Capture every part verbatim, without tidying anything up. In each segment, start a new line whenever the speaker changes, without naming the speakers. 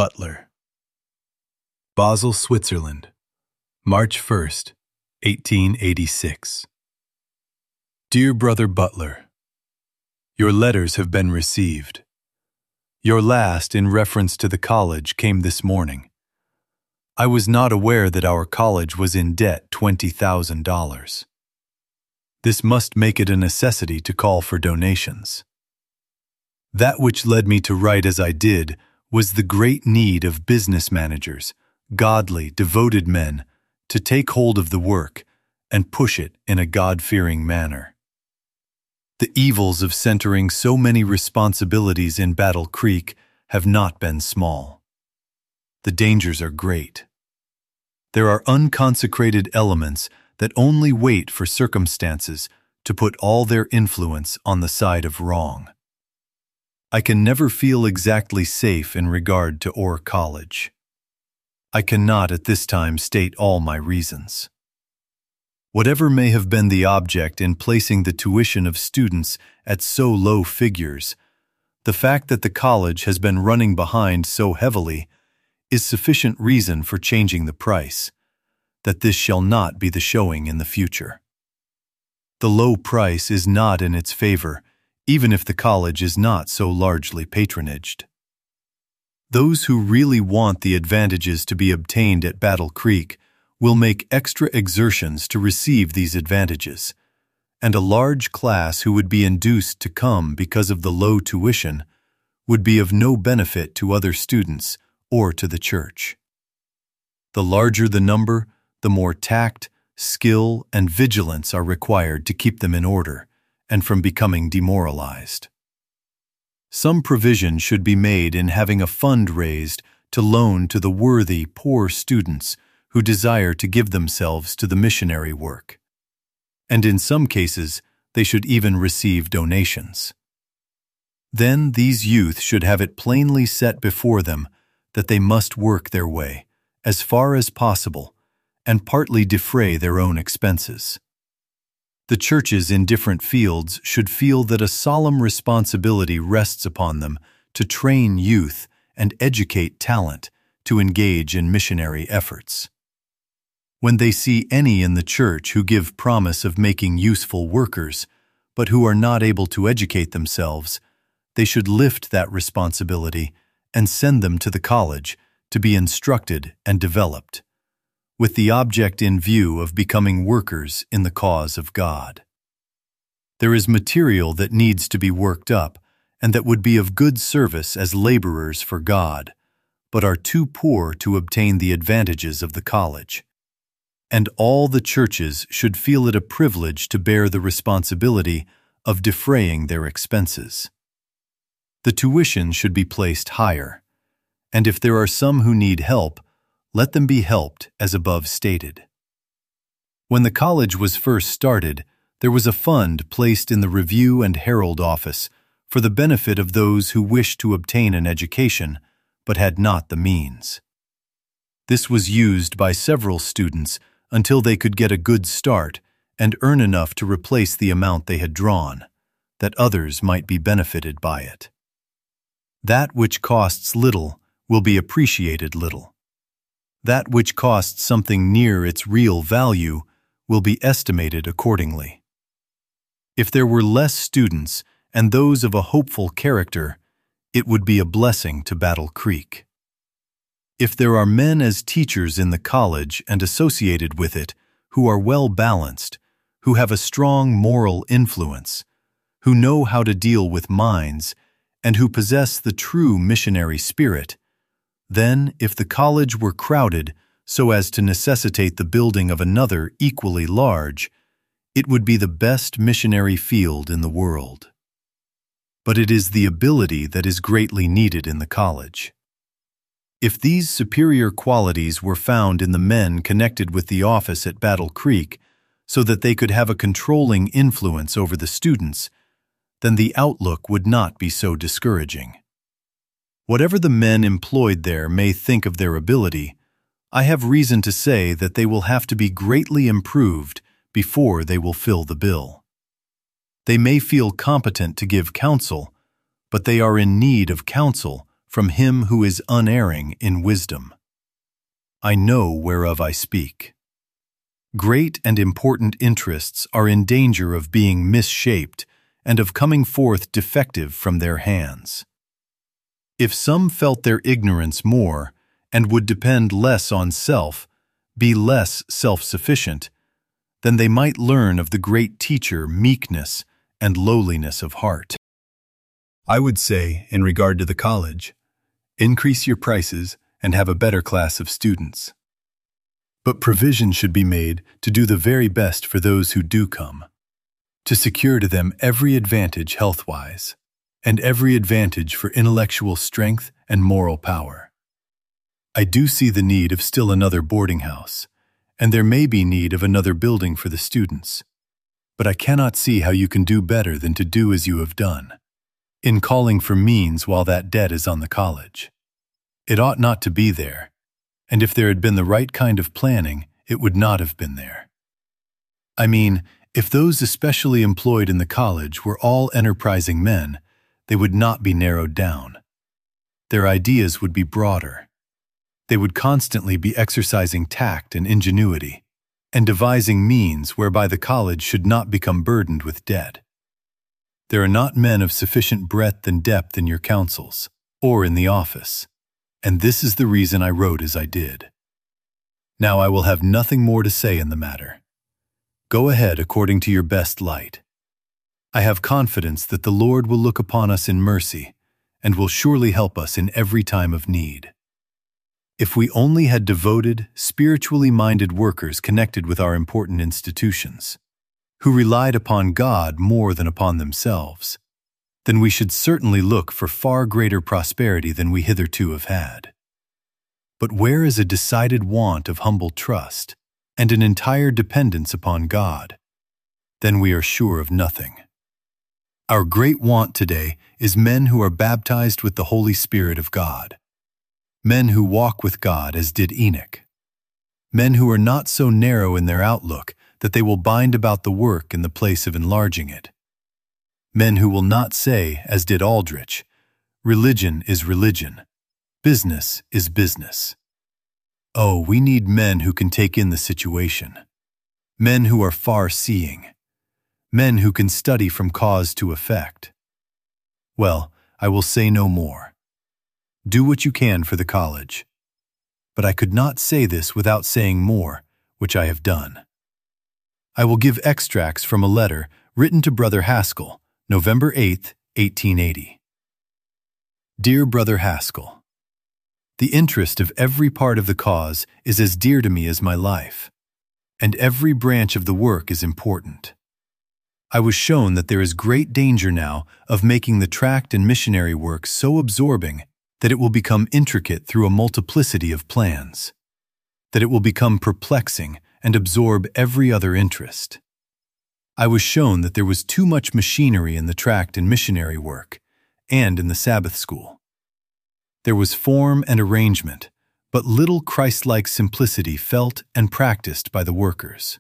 Butler. Basel, Switzerland, March first, eighteen eighty-six. Dear Brother Butler, your letters have been received. Your last in reference to the college came this morning. I was not aware that our college was in debt twenty thousand dollars. This must make it a necessity to call for donations. That which led me to write as I did was the great need of business managers, godly, devoted men, to take hold of the work and push it in a God-fearing manner. The evils of centering so many responsibilities in Battle Creek have not been small. The dangers are great. There are unconsecrated elements that only wait for circumstances to put all their influence on the side of wrong. I can never feel exactly safe in regard to Orr College. I cannot at this time state all my reasons. Whatever may have been the object in placing the tuition of students at so low figures, the fact that the college has been running behind so heavily is sufficient reason for changing the price, that this shall not be the showing in the future. The low price is not in its favor, even if the college is not so largely patronaged. Those who really want the advantages to be obtained at Battle Creek will make extra exertions to receive these advantages, and a large class who would be induced to come because of the low tuition would be of no benefit to other students or to the church. The larger the number, the more tact, skill, and vigilance are required to keep them in order and from becoming demoralized. Some provision should be made in having a fund raised to loan to the worthy, poor students who desire to give themselves to the missionary work. And in some cases, they should even receive donations. Then these youth should have it plainly set before them that they must work their way, as far as possible, and partly defray their own expenses. The churches in different fields should feel that a solemn responsibility rests upon them to train youth and educate talent to engage in missionary efforts. When they see any in the church who give promise of making useful workers, but who are not able to educate themselves, they should lift that responsibility and send them to the college to be instructed and developed, with the object in view of becoming workers in the cause of God. There is material that needs to be worked up and that would be of good service as laborers for God, but are too poor to obtain the advantages of the college. And all the churches should feel it a privilege to bear the responsibility of defraying their expenses. The tuition should be placed higher, and if there are some who need help, let them be helped as above stated. When the college was first started, there was a fund placed in the Review and Herald office for the benefit of those who wished to obtain an education but had not the means. This was used by several students until they could get a good start and earn enough to replace the amount they had drawn, that others might be benefited by it. That which costs little will be appreciated little. That which costs something near its real value will be estimated accordingly. If there were less students and those of a hopeful character, it would be a blessing to Battle Creek. If there are men as teachers in the college and associated with it who are well balanced, who have a strong moral influence, who know how to deal with minds, and who possess the true missionary spirit, then, if the college were crowded so as to necessitate the building of another equally large, it would be the best missionary field in the world. But it is the ability that is greatly needed in the college. If these superior qualities were found in the men connected with the office at Battle Creek, so that they could have a controlling influence over the students, then the outlook would not be so discouraging. Whatever the men employed there may think of their ability, I have reason to say that they will have to be greatly improved before they will fill the bill. They may feel competent to give counsel, but they are in need of counsel from him who is unerring in wisdom. I know whereof I speak. Great and important interests are in danger of being misshaped and of coming forth defective from their hands. If some felt their ignorance more and would depend less on self, be less self-sufficient, then they might learn of the great teacher meekness and lowliness of heart. I would say, in regard to the college, increase your prices and have a better class of students. But provision should be made to do the very best for those who do come, to secure to them every advantage health-wise, and every advantage for intellectual strength and moral power. I do see the need of still another boarding house, and there may be need of another building for the students, but I cannot see how you can do better than to do as you have done, in calling for means while that debt is on the college. It ought not to be there, and if there had been the right kind of planning, it would not have been there. I mean, if those especially employed in the college were all enterprising men, they would not be narrowed down. Their ideas would be broader. They would constantly be exercising tact and ingenuity, and devising means whereby the college should not become burdened with debt. There are not men of sufficient breadth and depth in your councils, or in the office, and this is the reason I wrote as I did. Now I will have nothing more to say in the matter. Go ahead according to your best light. I have confidence that the Lord will look upon us in mercy, and will surely help us in every time of need. If we only had devoted, spiritually minded workers connected with our important institutions, who relied upon God more than upon themselves, then we should certainly look for far greater prosperity than we hitherto have had. But where is a decided want of humble trust and an entire dependence upon God, then we are sure of nothing. Our great want today is men who are baptized with the Holy Spirit of God, men who walk with God as did Enoch, men who are not so narrow in their outlook that they will bind about the work in the place of enlarging it, men who will not say, as did Aldrich, religion is religion, business is business. Oh, we need men who can take in the situation, men who are far-seeing, men who can study from cause to effect. Well, I will say no more. Do what you can for the college. But I could not say this without saying more, which I have done. I will give extracts from a letter written to Brother Haskell, November eighth, eighteen eighty. Dear Brother Haskell, the interest of every part of the cause is as dear to me as my life, and every branch of the work is important. I was shown that there is great danger now of making the tract and missionary work so absorbing that it will become intricate through a multiplicity of plans, that it will become perplexing and absorb every other interest. I was shown that there was too much machinery in the tract and missionary work, and in the Sabbath school. There was form and arrangement, but little Christ-like simplicity felt and practiced by the workers.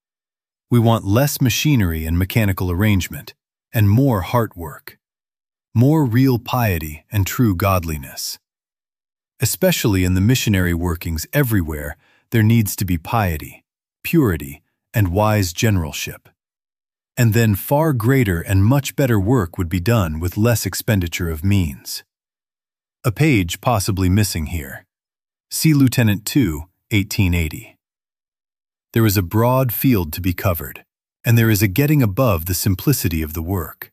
We want less machinery and mechanical arrangement, and more heart work, more real piety and true godliness. Especially in the missionary workings everywhere, there needs to be piety, purity, and wise generalship. And then far greater and much better work would be done with less expenditure of means. A page possibly missing here. See Lieutenant two, eighteen eighty. There is a broad field to be covered, and there is a getting above the simplicity of the work.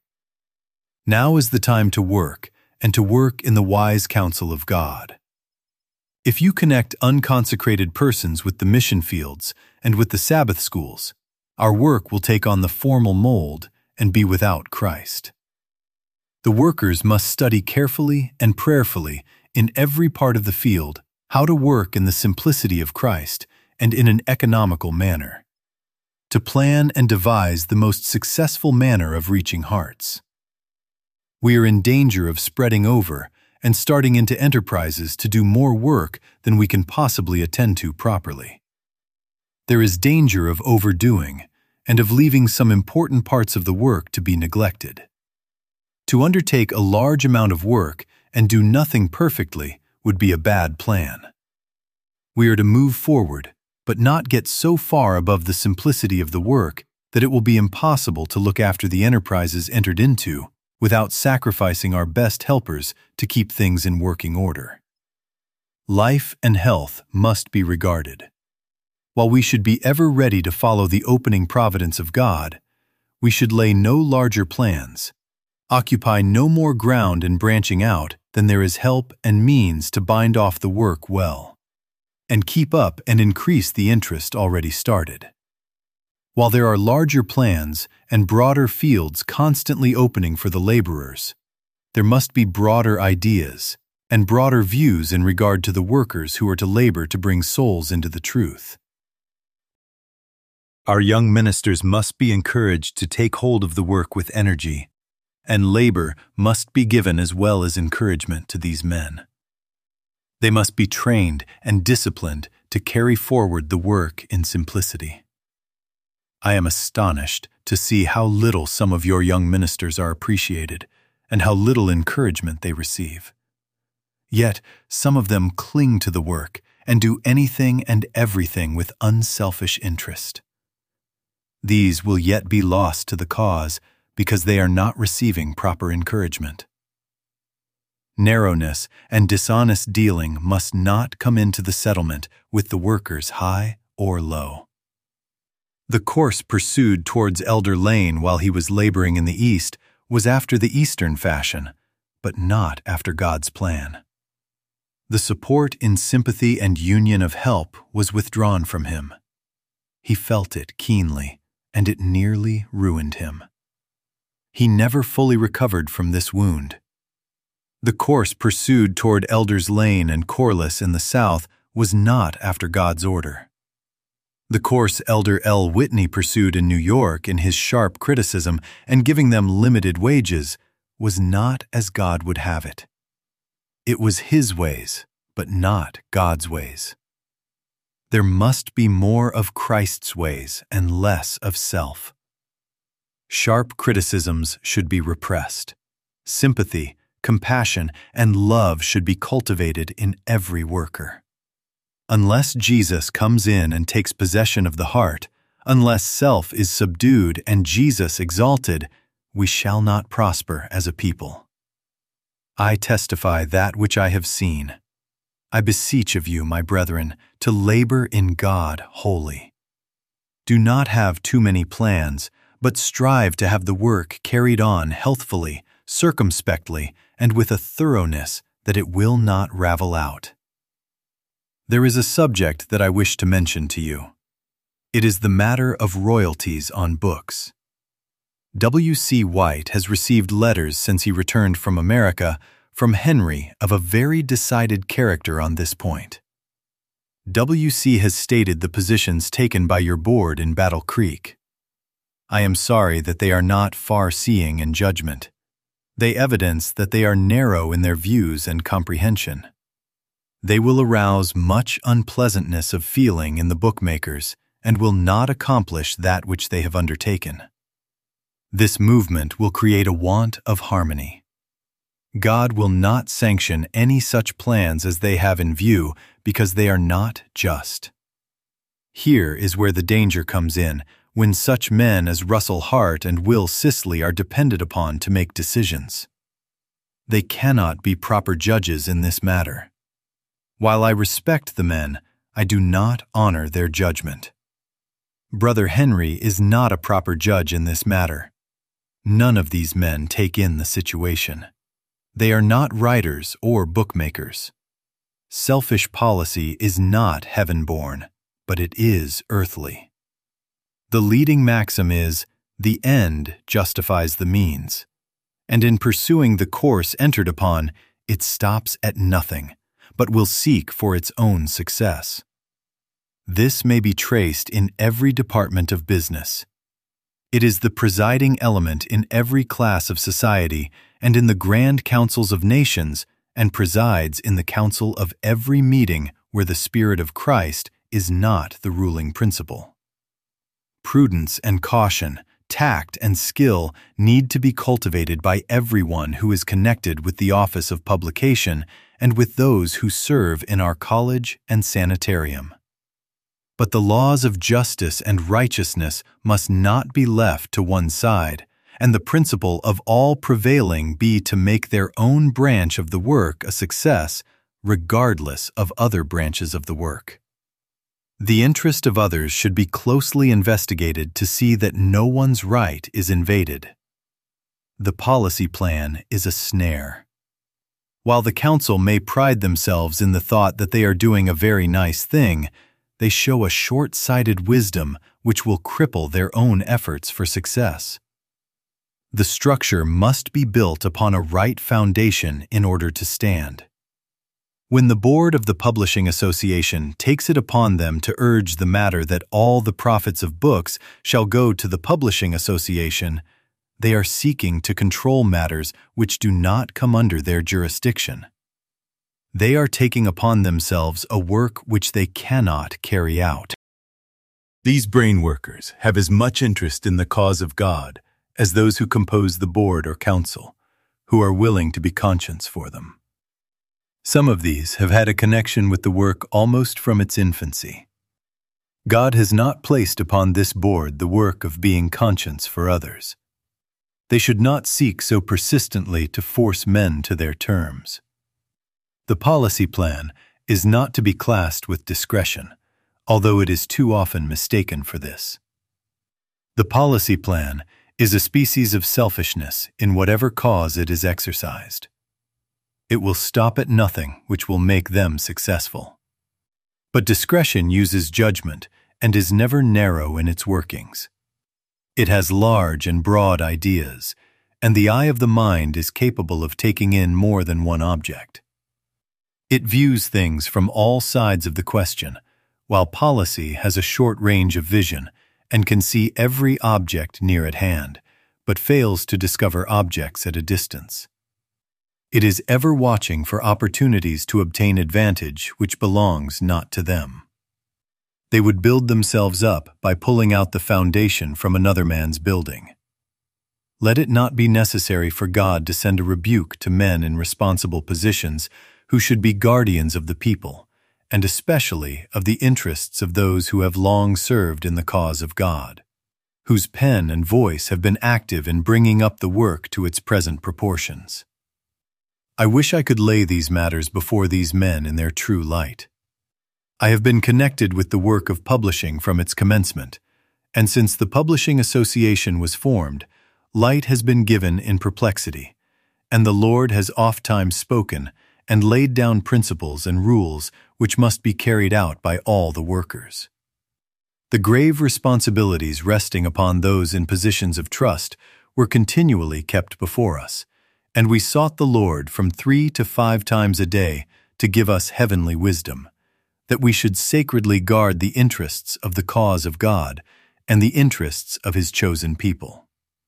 Now is the time to work, and to work in the wise counsel of God. If you connect unconsecrated persons with the mission fields and with the Sabbath schools, our work will take on the formal mold and be without Christ. The workers must study carefully and prayerfully in every part of the field how to work in the simplicity of Christ and in an economical manner, to plan and devise the most successful manner of reaching hearts. We are in danger of spreading over and starting into enterprises to do more work than we can possibly attend to properly. There is danger of overdoing and of leaving some important parts of the work to be neglected. To undertake a large amount of work and do nothing perfectly would be a bad plan. We are to move forward, but not get so far above the simplicity of the work that it will be impossible to look after the enterprises entered into without sacrificing our best helpers to keep things in working order. Life and health must be regarded. While we should be ever ready to follow the opening providence of God, we should lay no larger plans, occupy no more ground in branching out than there is help and means to bind off the work well, and keep up and increase the interest already started. While there are larger plans and broader fields constantly opening for the laborers, there must be broader ideas and broader views in regard to the workers who are to labor to bring souls into the truth. Our young ministers must be encouraged to take hold of the work with energy, and labor must be given as well as encouragement to these men. They must be trained and disciplined to carry forward the work in simplicity. I am astonished to see how little some of your young ministers are appreciated and how little encouragement they receive. Yet some of them cling to the work and do anything and everything with unselfish interest. These will yet be lost to the cause because they are not receiving proper encouragement. Narrowness and dishonest dealing must not come into the settlement with the workers high or low. The course pursued towards Elder Lane while he was laboring in the East was after the Eastern fashion, but not after God's plan. The support in sympathy and union of help was withdrawn from him. He felt it keenly, and it nearly ruined him. He never fully recovered from this wound. The course pursued toward Elders Lane and Corliss in the South was not after God's order. The course Elder L. Whitney pursued in New York in his sharp criticism and giving them limited wages was not as God would have it. It was his ways, but not God's ways. There must be more of Christ's ways and less of self. Sharp criticisms should be repressed. Sympathy, compassion, and love should be cultivated in every worker. Unless Jesus comes in and takes possession of the heart, unless self is subdued and Jesus exalted, we shall not prosper as a people. I testify that which I have seen. I beseech of you, my brethren, to labor in God wholly. Do not have too many plans, but strive to have the work carried on healthfully, circumspectly, and with a thoroughness that it will not ravel out. There is a subject that I wish to mention to you. It is the matter of royalties on books. W C White has received letters since he returned from America from Henry of a very decided character on this point. W C has stated the positions taken by your board in Battle Creek. I am sorry that they are not far-seeing in judgment. They evidence that they are narrow in their views and comprehension. They will arouse much unpleasantness of feeling in the bookmakers and will not accomplish that which they have undertaken. This movement will create a want of harmony. God will not sanction any such plans as they have in view because they are not just. Here is where the danger comes in when such men as Russell Hart and Will Sisley are depended upon to make decisions. They cannot be proper judges in this matter. While I respect the men, I do not honor their judgment. Brother Henry is not a proper judge in this matter. None of these men take in the situation. They are not writers or bookmakers. Selfish policy is not heaven-born, but it is earthly. The leading maxim is, the end justifies the means, and in pursuing the course entered upon, it stops at nothing, but will seek for its own success. This may be traced in every department of business. It is the presiding element in every class of society and in the grand councils of nations, and presides in the council of every meeting where the Spirit of Christ is not the ruling principle. Prudence and caution, tact and skill need to be cultivated by everyone who is connected with the office of publication and with those who serve in our college and sanitarium. But the laws of justice and righteousness must not be left to one side, and the principle of all prevailing be to make their own branch of the work a success, regardless of other branches of the work. The interest of others should be closely investigated to see that no one's right is invaded. The policy plan is a snare. While the council may pride themselves in the thought that they are doing a very nice thing, they show a short-sighted wisdom which will cripple their own efforts for success. The structure must be built upon a right foundation in order to stand. When the board of the Publishing Association takes it upon them to urge the matter that all the profits of books shall go to the Publishing Association, they are seeking to control matters which do not come under their jurisdiction. They are taking upon themselves a work which they cannot carry out. These brain workers have as much interest in the cause of God as those who compose the board or council, who are willing to be conscience for them. Some of these have had a connection with the work almost from its infancy. God has not placed upon this board the work of being conscience for others. They should not seek so persistently to force men to their terms. The policy plan is not to be classed with discretion, although it is too often mistaken for this. The policy plan is a species of selfishness in whatever cause it is exercised. It will stop at nothing which will make them successful. But discretion uses judgment and is never narrow in its workings. It has large and broad ideas, and the eye of the mind is capable of taking in more than one object. It views things from all sides of the question, while policy has a short range of vision and can see every object near at hand, but fails to discover objects at a distance. It is ever watching for opportunities to obtain advantage which belongs not to them. They would build themselves up by pulling out the foundation from another man's building. Let it not be necessary for God to send a rebuke to men in responsible positions who should be guardians of the people, and especially of the interests of those who have long served in the cause of God, whose pen and voice have been active in bringing up the work to its present proportions. I wish I could lay these matters before these men in their true light. I have been connected with the work of publishing from its commencement, and since the Publishing Association was formed, light has been given in perplexity, and the Lord has ofttimes spoken and laid down principles and rules which must be carried out by all the workers. The grave responsibilities resting upon those in positions of trust were continually kept before us, and we sought the Lord from three to five times a day to give us heavenly wisdom, that we should sacredly guard the interests of the cause of God and the interests of His chosen people.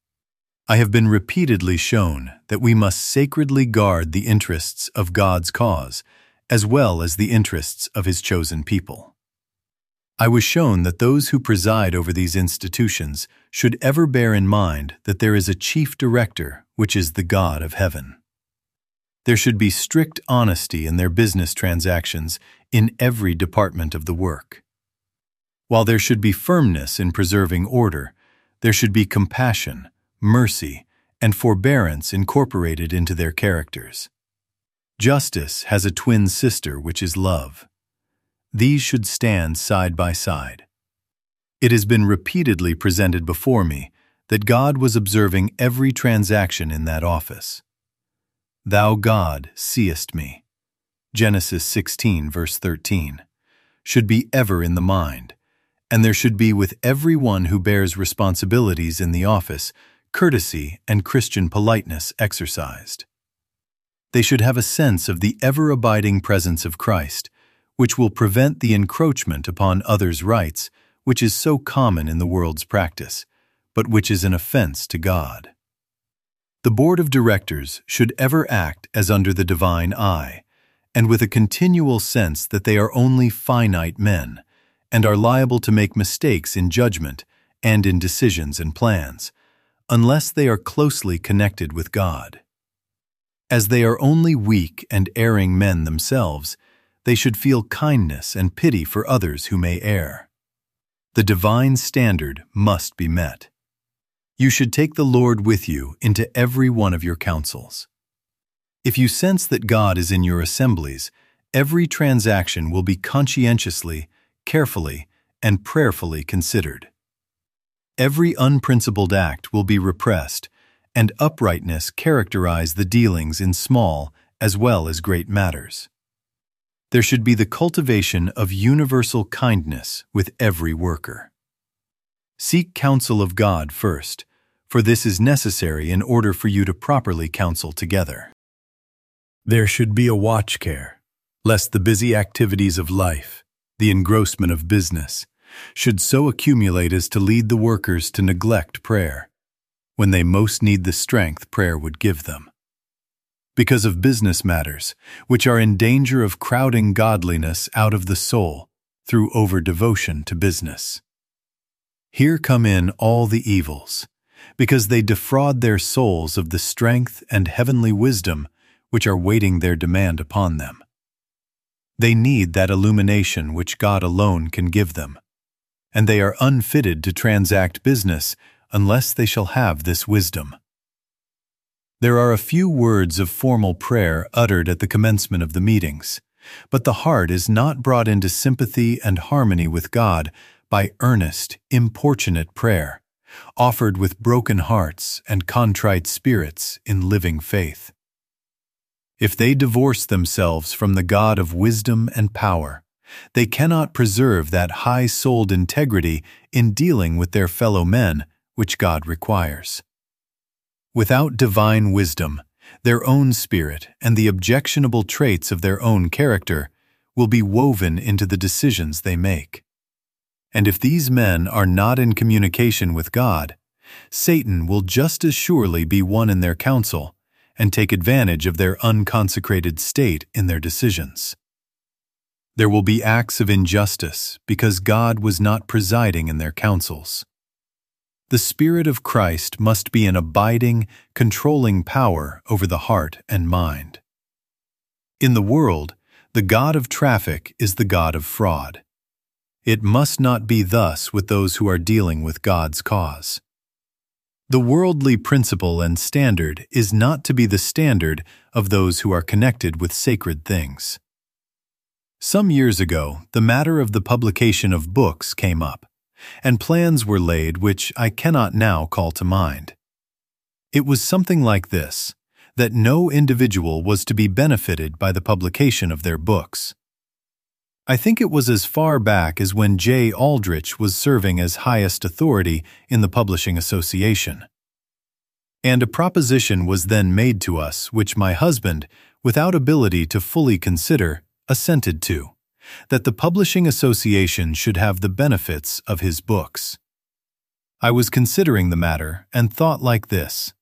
I have been repeatedly shown that we must sacredly guard the interests of God's cause, as well as the interests of His chosen people. I was shown that those who preside over these institutions should ever bear in mind that there is a chief director, which is the God of heaven. There should be strict honesty in their business transactions in every department of the work. While there should be firmness in preserving order, there should be compassion, mercy, and forbearance incorporated into their characters. Justice has a twin sister, which is love. These should stand side by side. It has been repeatedly presented before me that God was observing every transaction in that office. Thou, God, seest me, Genesis sixteen, verse thirteen, should be ever in the mind, and there should be with every one who bears responsibilities in the office courtesy and Christian politeness exercised. They should have a sense of the ever-abiding presence of Christ, which will prevent the encroachment upon others' rights, which is so common in the world's practice, but which is an offense to God. The board of directors should ever act as under the divine eye, and with a continual sense that they are only finite men, and are liable to make mistakes in judgment, and in decisions and plans, unless they are closely connected with God. As they are only weak and erring men themselves, they should feel kindness and pity for others who may err. The divine standard must be met. You should take the Lord with you into every one of your councils. If you sense that God is in your assemblies, every transaction will be conscientiously, carefully, and prayerfully considered. Every unprincipled act will be repressed, and uprightness characterize the dealings in small as well as great matters. There should be the cultivation of universal kindness with every worker. Seek counsel of God first, for this is necessary in order for you to properly counsel together. There should be a watch care, lest the busy activities of life, the engrossment of business, should so accumulate as to lead the workers to neglect prayer, when they most need the strength prayer would give them. Because of business matters, which are in danger of crowding godliness out of the soul through over-devotion to business. Here come in all the evils, because they defraud their souls of the strength and heavenly wisdom which are waiting their demand upon them. They need that illumination which God alone can give them, and they are unfitted to transact business unless they shall have this wisdom. There are a few words of formal prayer uttered at the commencement of the meetings, but the heart is not brought into sympathy and harmony with God by earnest, importunate prayer, offered with broken hearts and contrite spirits in living faith. If they divorce themselves from the God of wisdom and power, they cannot preserve that high-souled integrity in dealing with their fellow men which God requires. Without divine wisdom, their own spirit and the objectionable traits of their own character will be woven into the decisions they make. And if these men are not in communication with God, Satan will just as surely be one in their counsel and take advantage of their unconsecrated state in their decisions. There will be acts of injustice because God was not presiding in their counsels. The Spirit of Christ must be an abiding, controlling power over the heart and mind. In the world, the god of traffic is the god of fraud. It must not be thus with those who are dealing with God's cause. The worldly principle and standard is not to be the standard of those who are connected with sacred things. Some years ago, the matter of the publication of books came up, and plans were laid which I cannot now call to mind. It was something like this, that no individual was to be benefited by the publication of their books. I think it was as far back as when J. Aldrich was serving as highest authority in the Publishing Association. And a proposition was then made to us which my husband, without ability to fully consider, assented to, that the Publishing Association should have the benefits of his books. I was considering the matter and thought like this: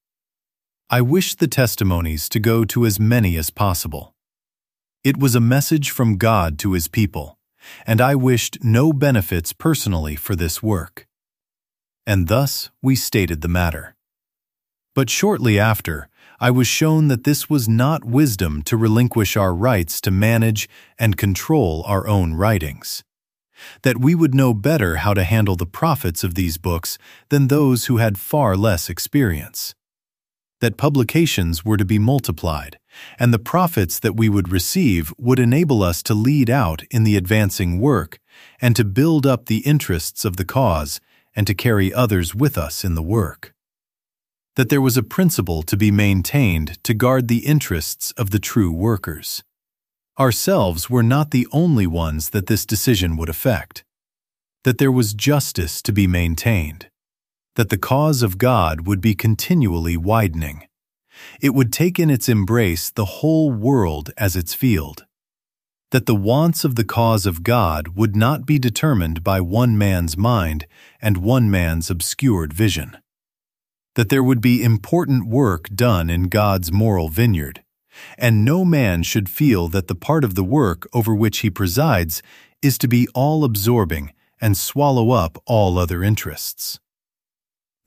I wished the testimonies to go to as many as possible. It was a message from God to His people, and I wished no benefits personally for this work. And thus we stated the matter. But shortly after, I was shown that this was not wisdom to relinquish our rights to manage and control our own writings, that we would know better how to handle the profits of these books than those who had far less experience, that publications were to be multiplied, and the profits that we would receive would enable us to lead out in the advancing work and to build up the interests of the cause and to carry others with us in the work. That there was a principle to be maintained to guard the interests of the true workers. Ourselves were not the only ones that this decision would affect. That there was justice to be maintained. That the cause of God would be continually widening. It would take in its embrace the whole world as its field. That the wants of the cause of God would not be determined by one man's mind and one man's obscured vision. That there would be important work done in God's moral vineyard, and no man should feel that the part of the work over which he presides is to be all-absorbing and swallow up all other interests.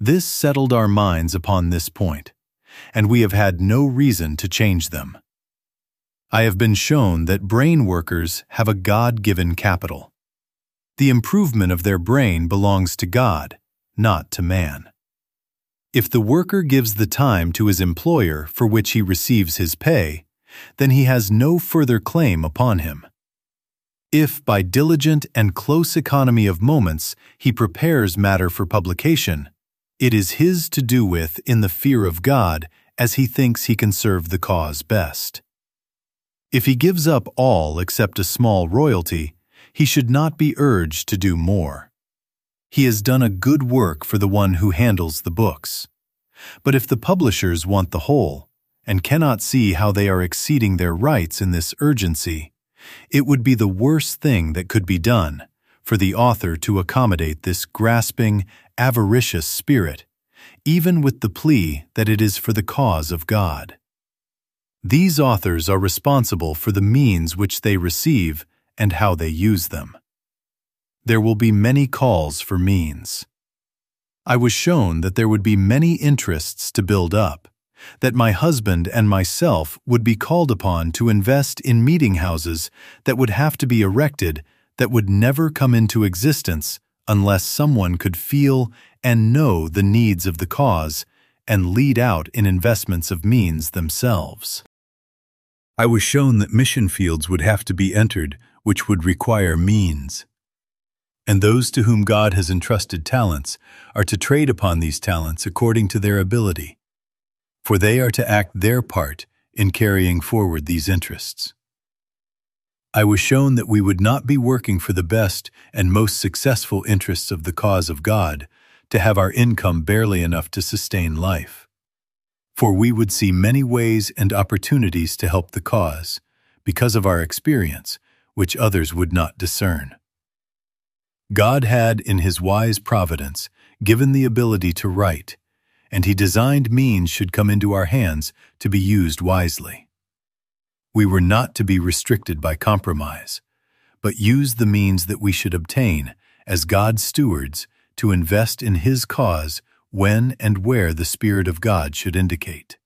This settled our minds upon this point, and we have had no reason to change them. I have been shown that brain workers have a God-given capital. The improvement of their brain belongs to God, not to man. If the worker gives the time to his employer for which he receives his pay, then he has no further claim upon him. If, by diligent and close economy of moments, he prepares matter for publication, it is his to do with in the fear of God as he thinks he can serve the cause best. If he gives up all except a small royalty, he should not be urged to do more. He has done a good work for the one who handles the books. But if the publishers want the whole, and cannot see how they are exceeding their rights in this urgency, it would be the worst thing that could be done for the author to accommodate this grasping, avaricious spirit, even with the plea that it is for the cause of God. These authors are responsible for the means which they receive and how they use them. There will be many calls for means. I was shown that there would be many interests to build up, that my husband and myself would be called upon to invest in meeting houses that would have to be erected that would never come into existence unless someone could feel and know the needs of the cause and lead out in investments of means themselves. I was shown that mission fields would have to be entered which would require means. And those to whom God has entrusted talents are to trade upon these talents according to their ability, for they are to act their part in carrying forward these interests. I was shown that we would not be working for the best and most successful interests of the cause of God to have our income barely enough to sustain life. For we would see many ways and opportunities to help the cause, because of our experience, which others would not discern. God had, in His wise providence, given the ability to write, and He designed means should come into our hands to be used wisely. We were not to be restricted by compromise, but use the means that we should obtain as God's stewards to invest in His cause when and where the Spirit of God should indicate.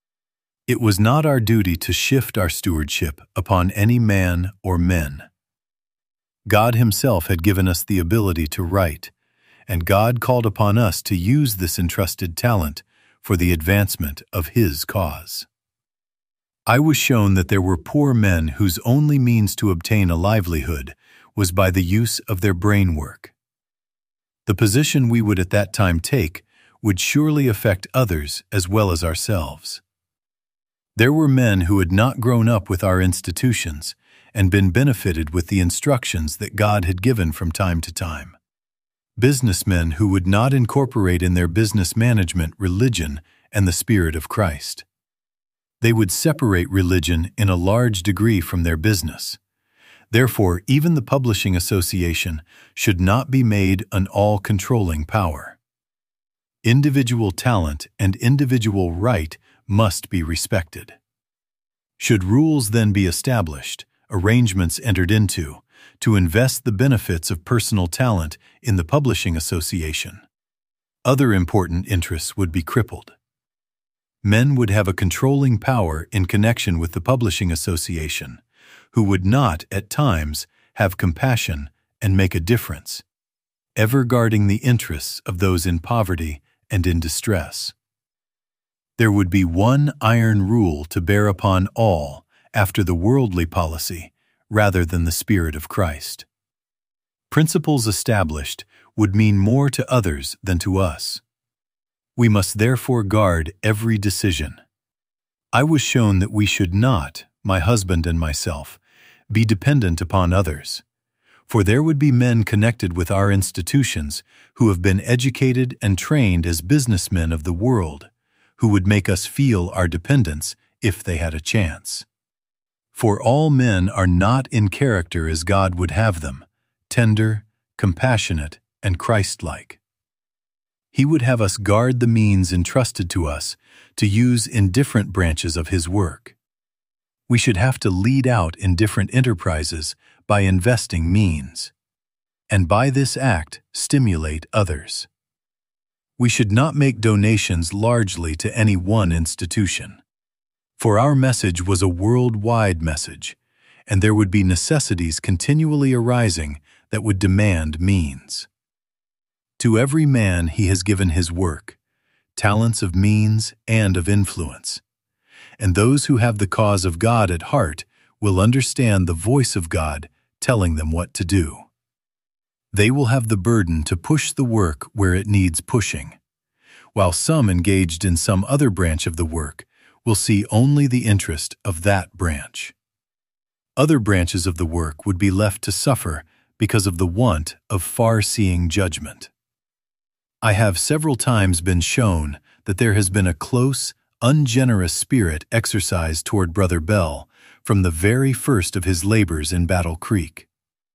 It was not our duty to shift our stewardship upon any man or men. God Himself had given us the ability to write, and God called upon us to use this entrusted talent for the advancement of His cause. I was shown that there were poor men whose only means to obtain a livelihood was by the use of their brain work. The position we would at that time take would surely affect others as well as ourselves. There were men who had not grown up with our institutions and been benefited with the instructions that God had given from time to time. Businessmen who would not incorporate in their business management religion and the Spirit of Christ. They would separate religion in a large degree from their business. Therefore, even the Publishing Association should not be made an all-controlling power. Individual talent and individual right must be respected. Should rules then be established, arrangements entered into, to invest the benefits of personal talent in the Publishing Association, other important interests would be crippled. Men would have a controlling power in connection with the Publishing Association, who would not, at times, have compassion and make a difference, ever guarding the interests of those in poverty and in distress. There would be one iron rule to bear upon all after the worldly policy rather than the Spirit of Christ. Principles established would mean more to others than to us. We must therefore guard every decision. I was shown that we should not, my husband and myself, be dependent upon others, for there would be men connected with our institutions who have been educated and trained as businessmen of the world, who would make us feel our dependence if they had a chance. For all men are not in character as God would have them, tender, compassionate, and Christ-like. He would have us guard the means entrusted to us to use in different branches of His work. We should have to lead out in different enterprises by investing means, and by this act stimulate others. We should not make donations largely to any one institution. For our message was a worldwide message, and there would be necessities continually arising that would demand means. To every man he has given his work, talents of means and of influence. And those who have the cause of God at heart will understand the voice of God telling them what to do. They will have the burden to push the work where it needs pushing, while some engaged in some other branch of the work will see only the interest of that branch. Other branches of the work would be left to suffer because of the want of far-seeing judgment. I have several times been shown that there has been a close, ungenerous spirit exercised toward Brother Bell from the very first of his labors in Battle Creek.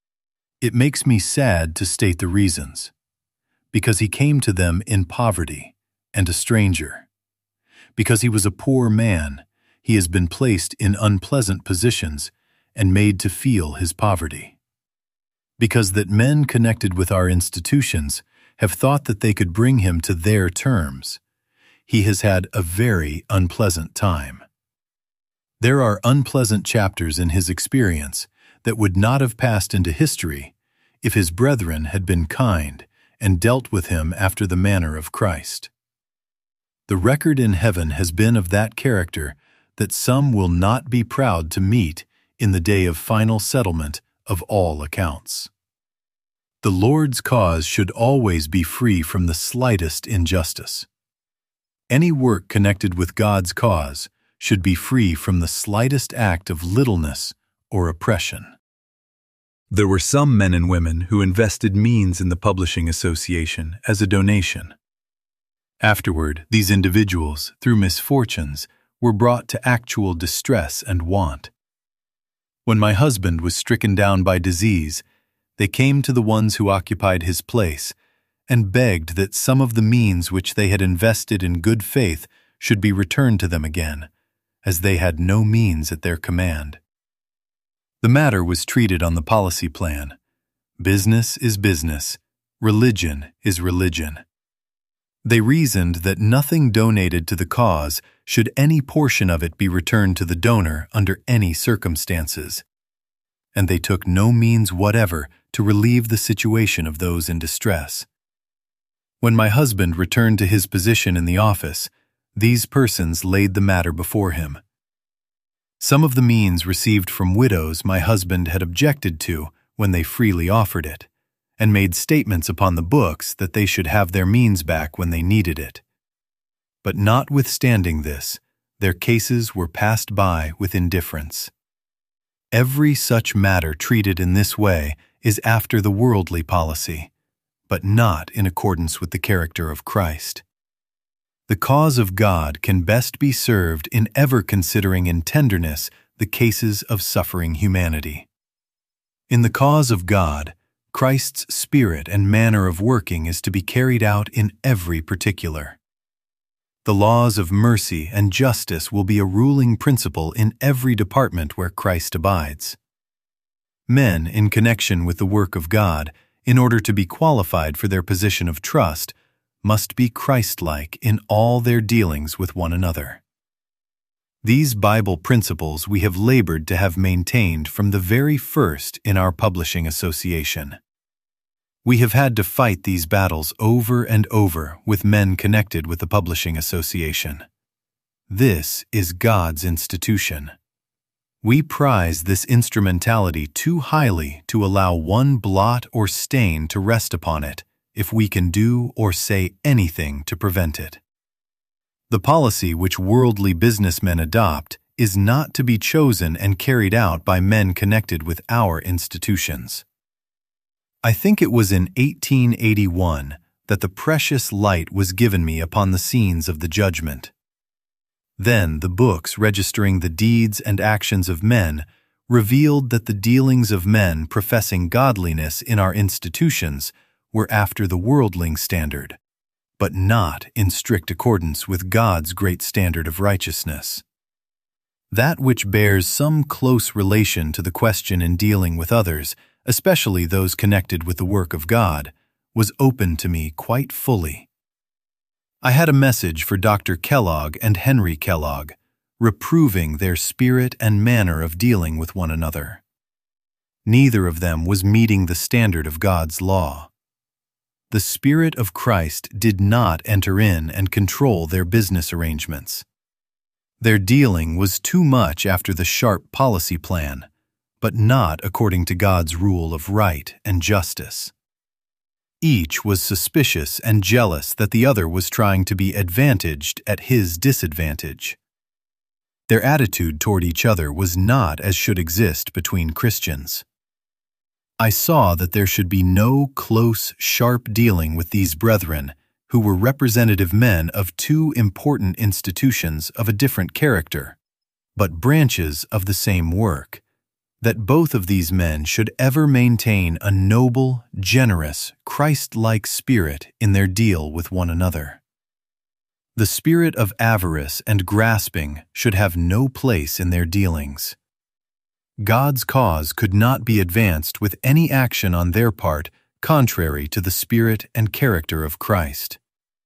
It makes me sad to state the reasons, because he came to them in poverty and a stranger. Because he was a poor man, he has been placed in unpleasant positions and made to feel his poverty. Because that men connected with our institutions have thought that they could bring him to their terms, he has had a very unpleasant time. There are unpleasant chapters in his experience that would not have passed into history if his brethren had been kind and dealt with him after the manner of Christ. The record in heaven has been of that character that some will not be proud to meet in the day of final settlement of all accounts. The Lord's cause should always be free from the slightest injustice. Any work connected with God's cause should be free from the slightest act of littleness or oppression. There were some men and women who invested means in the Publishing Association as a donation. Afterward, these individuals, through misfortunes, were brought to actual distress and want. When my husband was stricken down by disease, they came to the ones who occupied his place and begged that some of the means which they had invested in good faith should be returned to them again, as they had no means at their command. The matter was treated on the policy plan. Business is business, religion is religion. They reasoned that nothing donated to the cause should any portion of it be returned to the donor under any circumstances, and they took no means whatever to relieve the situation of those in distress. When my husband returned to his position in the office, these persons laid the matter before him. Some of the means received from widows my husband had objected to when they freely offered it, and made statements upon the books that they should have their means back when they needed it. But notwithstanding this, their cases were passed by with indifference. Every such matter treated in this way is after the worldly policy, but not in accordance with the character of Christ. The cause of God can best be served in ever considering in tenderness the cases of suffering humanity. In the cause of God, Christ's spirit and manner of working is to be carried out in every particular. The laws of mercy and justice will be a ruling principle in every department where Christ abides. Men, in connection with the work of God, in order to be qualified for their position of trust, must be Christ-like in all their dealings with one another. These Bible principles we have labored to have maintained from the very first in our publishing association. We have had to fight these battles over and over with men connected with the publishing association. This is God's institution. We prize this instrumentality too highly to allow one blot or stain to rest upon it if we can do or say anything to prevent it. The policy which worldly businessmen adopt is not to be chosen and carried out by men connected with our institutions. I think it was in eighteen eighty-one that the precious light was given me upon the scenes of the judgment. Then the books registering the deeds and actions of men revealed that the dealings of men professing godliness in our institutions were after the worldling standard, but not in strict accordance with God's great standard of righteousness. That which bears some close relation to the question in dealing with others, especially those connected with the work of God, was open to me quite fully. I had a message for Doctor Kellogg and Henry Kellogg, reproving their spirit and manner of dealing with one another. Neither of them was meeting the standard of God's law. The Spirit of Christ did not enter in and control their business arrangements. Their dealing was too much after the sharp policy plan, but not according to God's rule of right and justice. Each was suspicious and jealous that the other was trying to be advantaged at his disadvantage. Their attitude toward each other was not as should exist between Christians. I saw that there should be no close, sharp dealing with these brethren who were representative men of two important institutions of a different character, but branches of the same work, that both of these men should ever maintain a noble, generous, Christ-like spirit in their deal with one another. The spirit of avarice and grasping should have no place in their dealings. God's cause could not be advanced with any action on their part contrary to the spirit and character of Christ.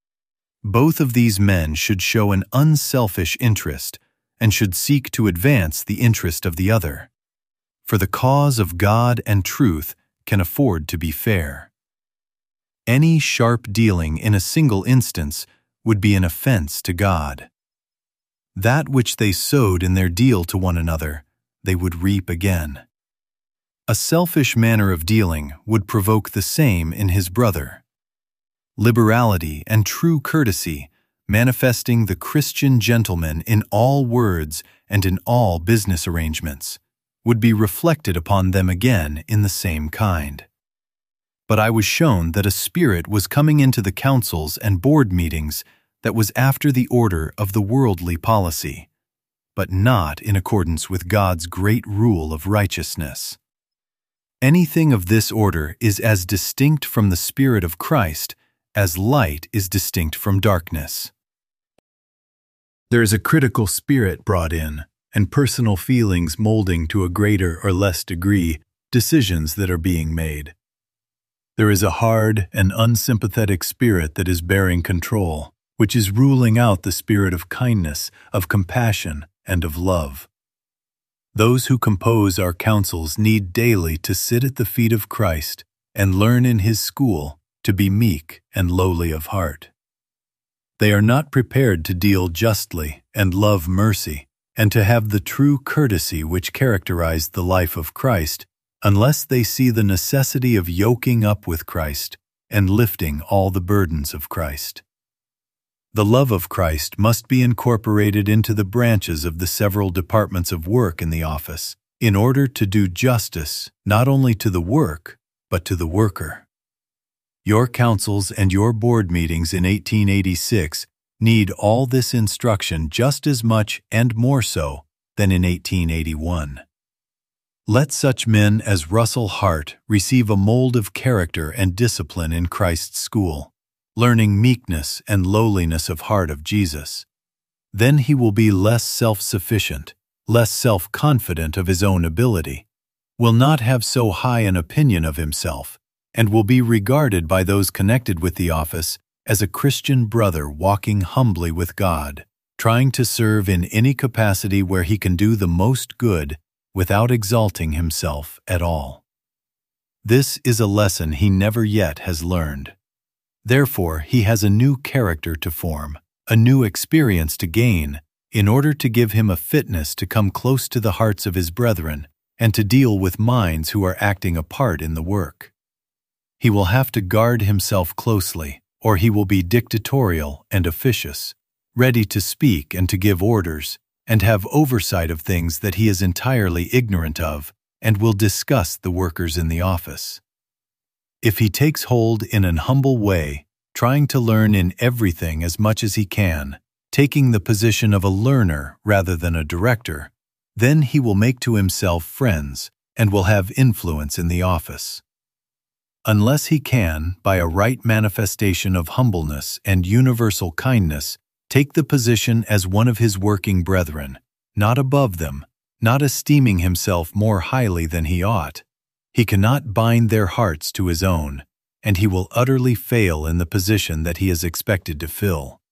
Both of these men should show an unselfish interest and should seek to advance the interest of the other, for the cause of God and truth can afford to be fair. Any sharp dealing in a single instance would be an offense to God. That which they sowed in their deal to one another, they would reap again. A selfish manner of dealing would provoke the same in his brother. Liberality and true courtesy, manifesting the Christian gentleman in all words and in all business arrangements, would be reflected upon them again in the same kind. But I was shown that a spirit was coming into the councils and board meetings that was after the order of the worldly policy, but not in accordance with God's great rule of righteousness. Anything of this order is as distinct from the Spirit of Christ as light is distinct from darkness. There is a critical spirit brought in, and personal feelings molding to a greater or less degree decisions that are being made. There is a hard and unsympathetic spirit that is bearing control, which is ruling out the spirit of kindness, of compassion, and of love. Those who compose our councils need daily to sit at the feet of Christ and learn in his school to be meek and lowly of heart. They are not prepared to deal justly and love mercy and to have the true courtesy which characterized the life of Christ unless they see the necessity of yoking up with Christ and lifting all the burdens of Christ. The love of Christ must be incorporated into the branches of the several departments of work in the office in order to do justice not only to the work, but to the worker. Your councils and your board meetings in eighteen eighty-six need all this instruction just as much and more so than in eighteen eighty-one. Let such men as Russell Hart receive a mold of character and discipline in Christ's school, learning meekness and lowliness of heart of Jesus. Then he will be less self-sufficient, less self-confident of his own ability, will not have so high an opinion of himself, and will be regarded by those connected with the office as a Christian brother walking humbly with God, trying to serve in any capacity where he can do the most good without exalting himself at all. This is a lesson he never yet has learned. Therefore, he has a new character to form, a new experience to gain, in order to give him a fitness to come close to the hearts of his brethren and to deal with minds who are acting a part in the work. He will have to guard himself closely, or he will be dictatorial and officious, ready to speak and to give orders, and have oversight of things that he is entirely ignorant of, and will disgust the workers in the office. If he takes hold in an humble way, trying to learn in everything as much as he can, taking the position of a learner rather than a director, then he will make to himself friends and will have influence in the office. Unless he can, by a right manifestation of humbleness and universal kindness, take the position as one of his working brethren, not above them, not esteeming himself more highly than he ought, he cannot bind their hearts to his own, and he will utterly fail in the position that he is expected to fill.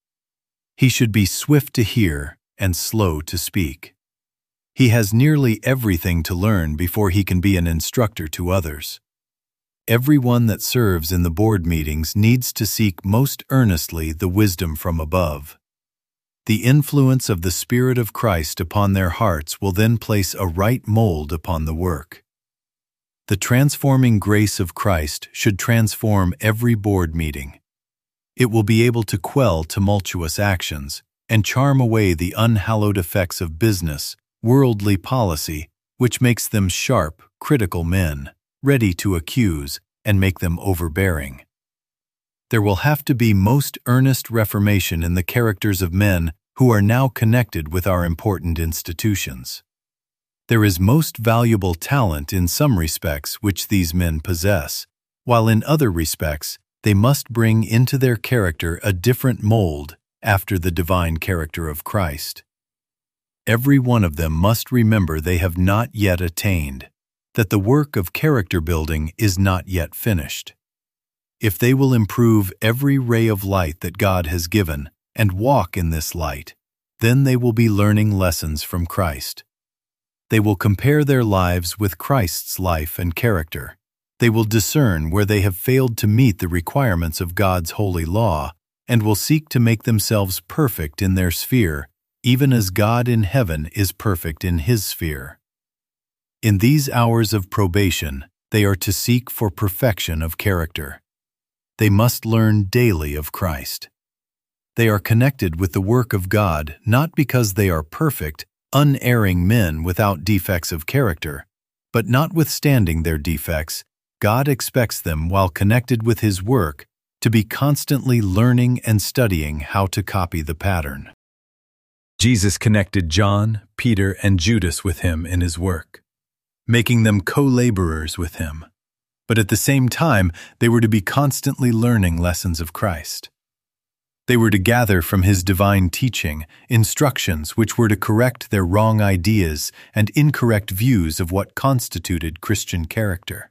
He should be swift to hear and slow to speak. He has nearly everything to learn before he can be an instructor to others. Everyone that serves in the board meetings needs to seek most earnestly the wisdom from above. The influence of the Spirit of Christ upon their hearts will then place a right mold upon the work. The transforming grace of Christ should transform every board meeting. It will be able to quell tumultuous actions and charm away the unhallowed effects of business, worldly policy, which makes them sharp, critical men, ready to accuse and make them overbearing. There will have to be most earnest reformation in the characters of men who are now connected with our important institutions. There is most valuable talent in some respects which these men possess, while in other respects they must bring into their character a different mold after the divine character of Christ. Every one of them must remember they have not yet attained, that the work of character building is not yet finished. If they will improve every ray of light that God has given and walk in this light, then they will be learning lessons from Christ. They will compare their lives with Christ's life and character. They will discern where they have failed to meet the requirements of God's holy law and will seek to make themselves perfect in their sphere, even as God in heaven is perfect in His sphere. In these hours of probation, they are to seek for perfection of character. They must learn daily of Christ. They are connected with the work of God not because they are perfect, unerring men without defects of character, but notwithstanding their defects, God expects them, while connected with His work, to be constantly learning and studying how to copy the pattern. Jesus connected John, Peter, and Judas with Him in His work, making them co-laborers with Him. But at the same time, they were to be constantly learning lessons of Christ. They were to gather from His divine teaching instructions which were to correct their wrong ideas and incorrect views of what constituted Christian character.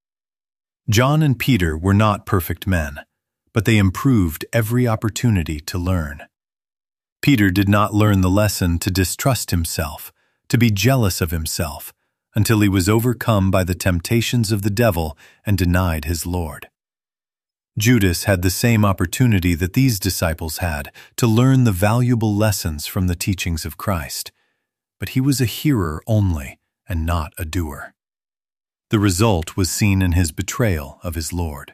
John and Peter were not perfect men, but they improved every opportunity to learn. Peter did not learn the lesson to distrust himself, to be jealous of himself, until he was overcome by the temptations of the devil and denied his Lord. Judas had the same opportunity that these disciples had to learn the valuable lessons from the teachings of Christ, but he was a hearer only and not a doer. The result was seen in his betrayal of his Lord.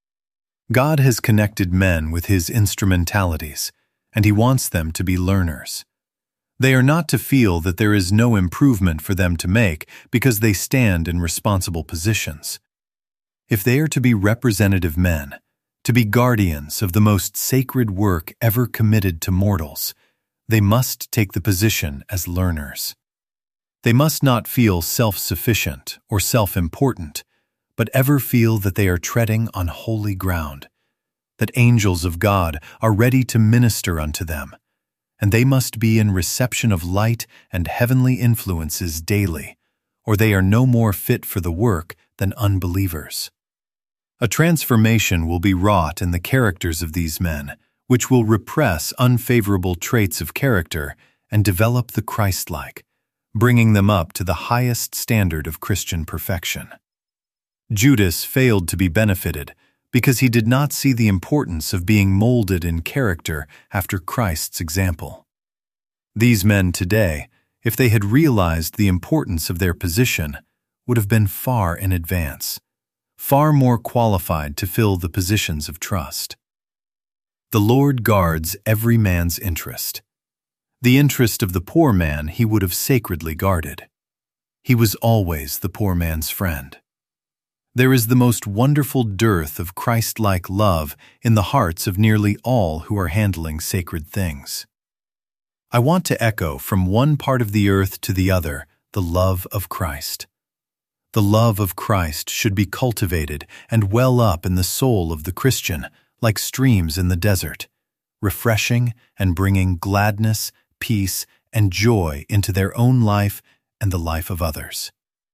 God has connected men with His instrumentalities, and He wants them to be learners. They are not to feel that there is no improvement for them to make because they stand in responsible positions. If they are to be representative men, to be guardians of the most sacred work ever committed to mortals, they must take the position as learners. They must not feel self-sufficient or self-important, but ever feel that they are treading on holy ground, that angels of God are ready to minister unto them, and they must be in reception of light and heavenly influences daily, or they are no more fit for the work than unbelievers. A transformation will be wrought in the characters of these men, which will repress unfavorable traits of character and develop the Christ-like, bringing them up to the highest standard of Christian perfection. Judas failed to be benefited because he did not see the importance of being molded in character after Christ's example. These men today, if they had realized the importance of their position, would have been far in advance, far more qualified to fill the positions of trust. The Lord guards every man's interest. The interest of the poor man He would have sacredly guarded. He was always the poor man's friend. There is the most wonderful dearth of Christ-like love in the hearts of nearly all who are handling sacred things. I want to echo from one part of the earth to the other the love of Christ. The love of Christ should be cultivated and well up in the soul of the Christian like streams in the desert, refreshing and bringing gladness, peace, and joy into their own life and the life of others.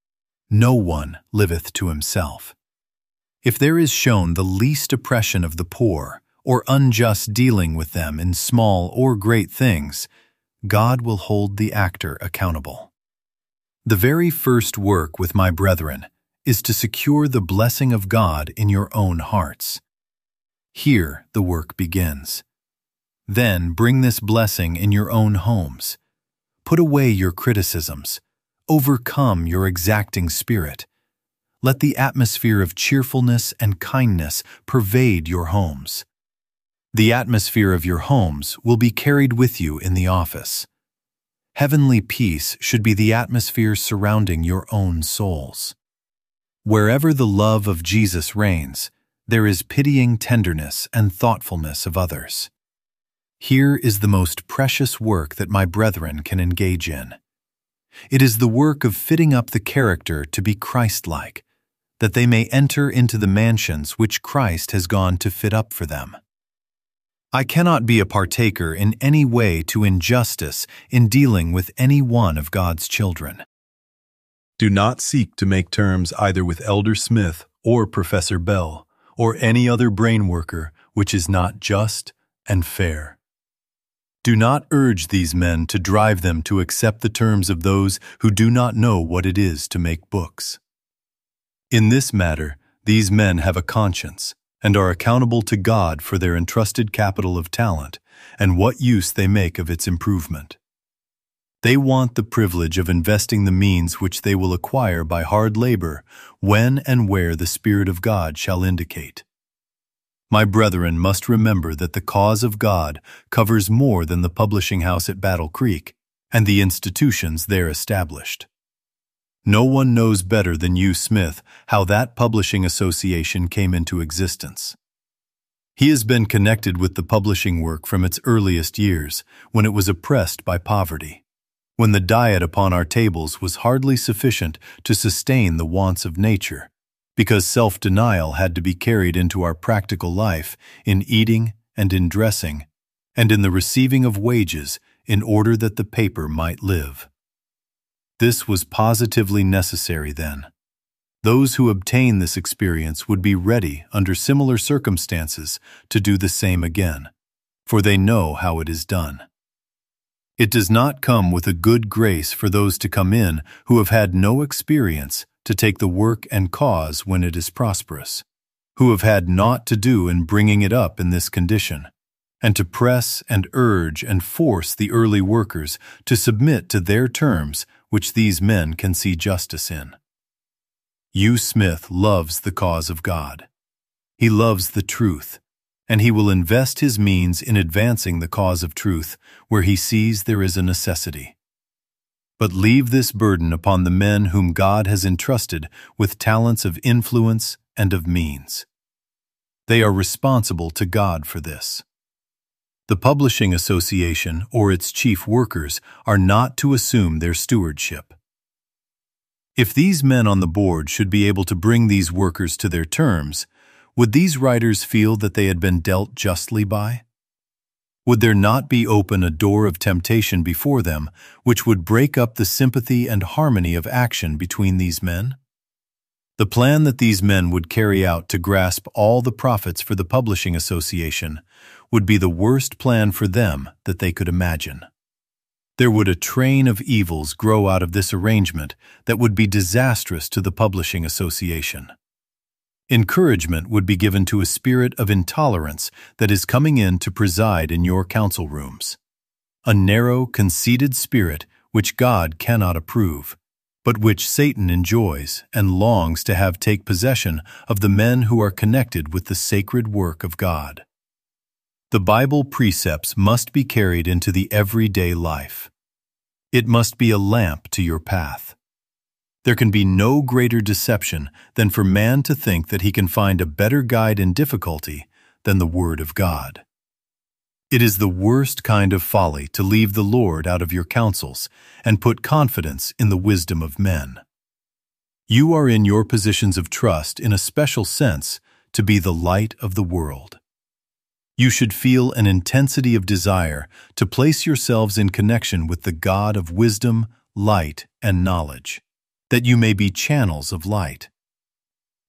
No one liveth to himself. If there is shown the least oppression of the poor or unjust dealing with them in small or great things, God will hold the actor accountable. The very first work with my brethren is to secure the blessing of God in your own hearts. Here the work begins. Then bring this blessing in your own homes. Put away your criticisms. Overcome your exacting spirit. Let the atmosphere of cheerfulness and kindness pervade your homes. The atmosphere of your homes will be carried with you in the office. Heavenly peace should be the atmosphere surrounding your own souls. Wherever the love of Jesus reigns, there is pitying tenderness and thoughtfulness of others. Here is the most precious work that my brethren can engage in. It is the work of fitting up the character to be Christ-like, that they may enter into the mansions which Christ has gone to fit up for them. I cannot be a partaker in any way to injustice in dealing with any one of God's children. Do not seek to make terms either with Elder Smith or Professor Bell or any other brain worker which is not just and fair. Do not urge these men to drive them to accept the terms of those who do not know what it is to make books. In this matter, these men have a conscience and are accountable to God for their entrusted capital of talent and what use they make of its improvement. They want the privilege of investing the means which they will acquire by hard labor when and where the Spirit of God shall indicate. My brethren must remember that the cause of God covers more than the publishing house at Battle Creek and the institutions there established. No one knows better than you, Smith, how that publishing association came into existence. He has been connected with the publishing work from its earliest years, when it was oppressed by poverty, when the diet upon our tables was hardly sufficient to sustain the wants of nature, because self-denial had to be carried into our practical life in eating and in dressing, and in the receiving of wages in order that the paper might live. This was positively necessary then. Those who obtain this experience would be ready under similar circumstances to do the same again, for they know how it is done. It does not come with a good grace for those to come in who have had no experience to take the work and cause when it is prosperous, who have had naught to do in bringing it up in this condition, and to press and urge and force the early workers to submit to their terms which these men can see justice in. Hugh Smith loves the cause of God. He loves the truth, and he will invest his means in advancing the cause of truth where he sees there is a necessity. But leave this burden upon the men whom God has entrusted with talents of influence and of means. They are responsible to God for this. The Publishing Association or its chief workers are not to assume their stewardship. If these men on the board should be able to bring these workers to their terms, would these writers feel that they had been dealt justly by? Would there not be open a door of temptation before them which would break up the sympathy and harmony of action between these men? The plan that these men would carry out to grasp all the profits for the Publishing Association would be the worst plan for them that they could imagine. There would a train of evils grow out of this arrangement that would be disastrous to the Publishing Association. Encouragement would be given to a spirit of intolerance that is coming in to preside in your council rooms, a narrow, conceited spirit which God cannot approve, but which Satan enjoys and longs to have take possession of the men who are connected with the sacred work of God. The Bible precepts must be carried into the everyday life. It must be a lamp to your path. There can be no greater deception than for man to think that he can find a better guide in difficulty than the Word of God. It is the worst kind of folly to leave the Lord out of your counsels and put confidence in the wisdom of men. You are in your positions of trust in a special sense to be the light of the world. You should feel an intensity of desire to place yourselves in connection with the God of wisdom, light, and knowledge, that you may be channels of light.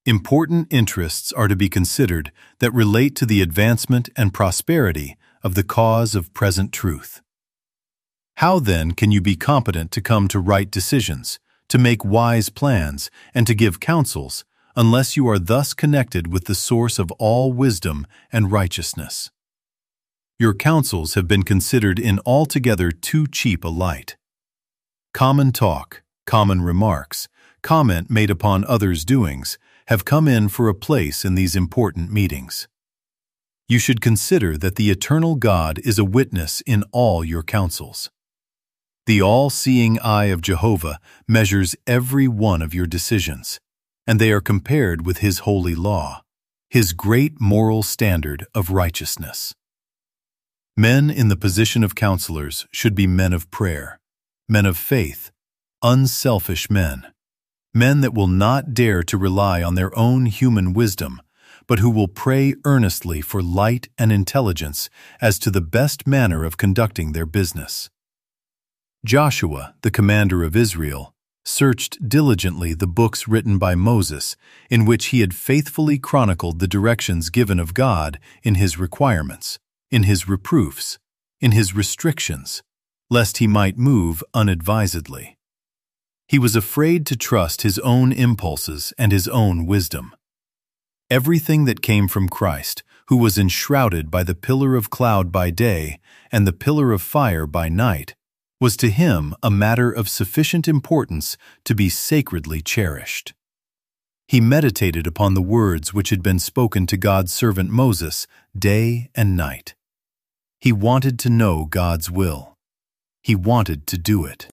Important interests are to be considered that relate to the advancement and prosperity of the cause of present truth. How then can you be competent to come to right decisions, to make wise plans, and to give counsels, unless you are thus connected with the source of all wisdom and righteousness? Your counsels have been considered in altogether too cheap a light. Common talk, common remarks, comment made upon others' doings, have come in for a place in these important meetings. You should consider that the eternal God is a witness in all your counsels. The all-seeing eye of Jehovah measures every one of your decisions, and they are compared with His holy law, His great moral standard of righteousness. Men in the position of counselors should be men of prayer, men of faith, unselfish men, men that will not dare to rely on their own human wisdom, but who will pray earnestly for light and intelligence as to the best manner of conducting their business. Joshua, the commander of Israel, searched diligently the books written by Moses, in which he had faithfully chronicled the directions given of God in His requirements, in His reproofs, in His restrictions, lest he might move unadvisedly. He was afraid to trust his own impulses and his own wisdom. Everything that came from Christ, who was enshrouded by the pillar of cloud by day and the pillar of fire by night, was to him a matter of sufficient importance to be sacredly cherished. He meditated upon the words which had been spoken to God's servant Moses day and night. He wanted to know God's will. He wanted to do it.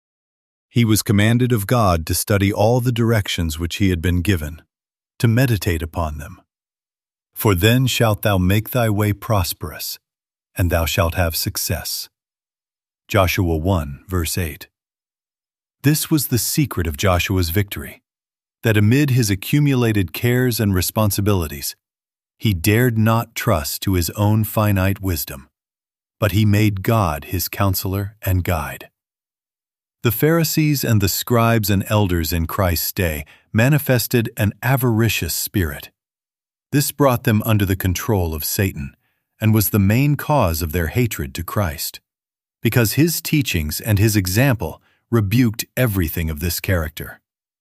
He was commanded of God to study all the directions which he had been given, to meditate upon them. For then shalt thou make thy way prosperous, and thou shalt have success. Joshua one, verse eight. This was the secret of Joshua's victory, that amid his accumulated cares and responsibilities, he dared not trust to his own finite wisdom, but he made God his counselor and guide. The Pharisees and the scribes and elders in Christ's day manifested an avaricious spirit. This brought them under the control of Satan and was the main cause of their hatred to Christ, because his teachings and his example rebuked everything of this character.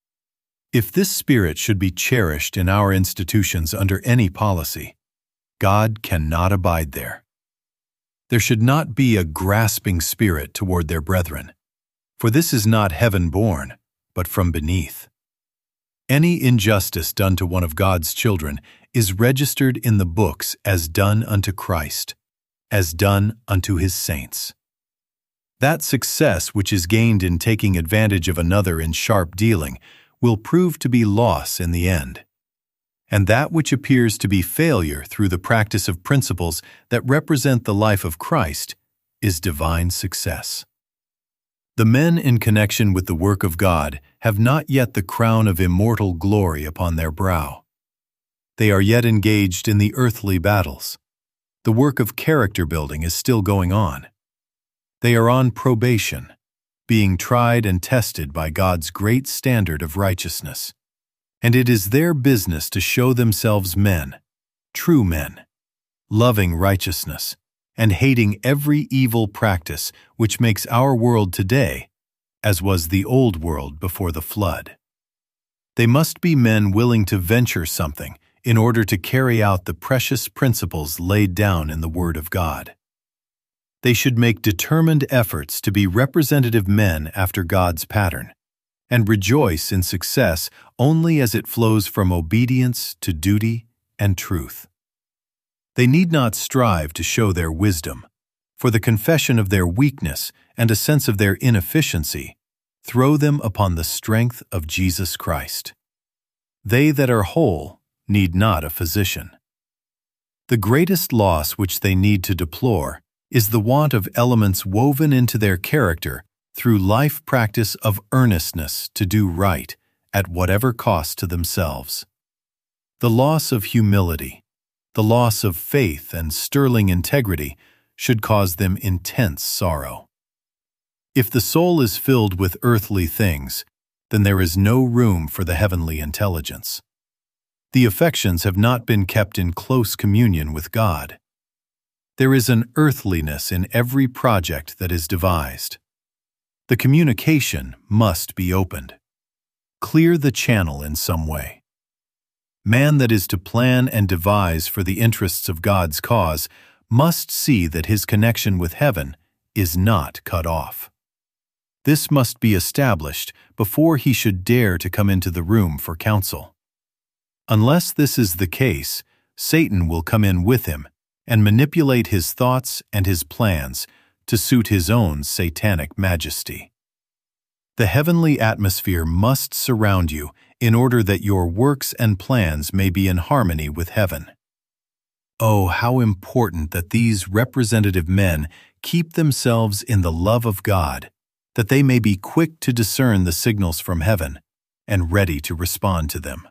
If this spirit should be cherished in our institutions under any policy, God cannot abide there. There should not be a grasping spirit toward their brethren, for this is not heaven-born, but from beneath. Any injustice done to one of God's children is registered in the books as done unto Christ, as done unto His saints. That success which is gained in taking advantage of another in sharp dealing will prove to be loss in the end, and that which appears to be failure through the practice of principles that represent the life of Christ is divine success. The men in connection with the work of God have not yet the crown of immortal glory upon their brow. They are yet engaged in the earthly battles. The work of character building is still going on. They are on probation, being tried and tested by God's great standard of righteousness, and it is their business to show themselves men, true men, loving righteousness, and hating every evil practice which makes our world today, as was the old world before the flood. They must be men willing to venture something in order to carry out the precious principles laid down in the Word of God. They should make determined efforts to be representative men after God's pattern, and rejoice in success only as it flows from obedience to duty and truth. They need not strive to show their wisdom, for the confession of their weakness and a sense of their inefficiency throw them upon the strength of Jesus Christ. They that are whole need not a physician. The greatest loss which they need to deplore is the want of elements woven into their character through life practice of earnestness to do right at whatever cost to themselves. The loss of humility, the loss of faith and sterling integrity should cause them intense sorrow. If the soul is filled with earthly things, then there is no room for the heavenly intelligence. The affections have not been kept in close communion with God. There is an earthliness in every project that is devised. The communication must be opened. Clear the channel in some way. Man that is to plan and devise for the interests of God's cause must see that his connection with heaven is not cut off. This must be established before he should dare to come into the room for counsel. Unless this is the case, Satan will come in with him and manipulate his thoughts and his plans to suit his own satanic majesty. The heavenly atmosphere must surround you in order that your works and plans may be in harmony with heaven. Oh, how important that these representative men keep themselves in the love of God, that they may be quick to discern the signals from heaven and ready to respond to them.